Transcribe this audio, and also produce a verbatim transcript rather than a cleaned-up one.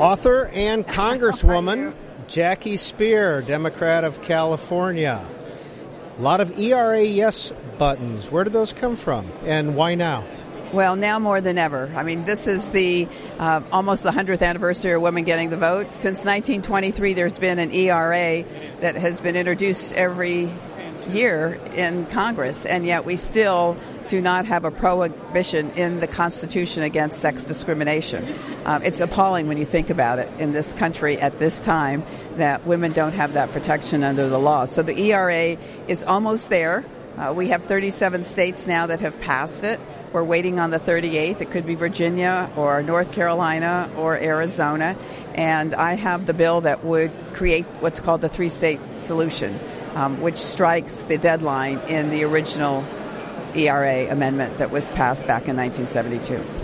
Author and Congresswoman Jackie Speier, Democrat of California. A lot of E R A yes buttons. Where did those come from, and why now? Well, now more than ever. I mean, this is the uh, almost the one hundredth anniversary of women getting the vote. Since nineteen twenty-three, there's been an E R A that has been introduced every year in Congress, and yet we still do not have a prohibition in the Constitution against sex discrimination. Um, it's appalling when you think about it in this country at this time that women don't have that protection under the law. So the E R A is almost there. Uh, we have thirty-seven states now that have passed it. We're waiting on the thirty-eighth. It could be Virginia or North Carolina or Arizona. And I have the bill that would create what's called the three-state solution, um, which strikes the deadline in the original E R A amendment that was passed back in nineteen seventy-two.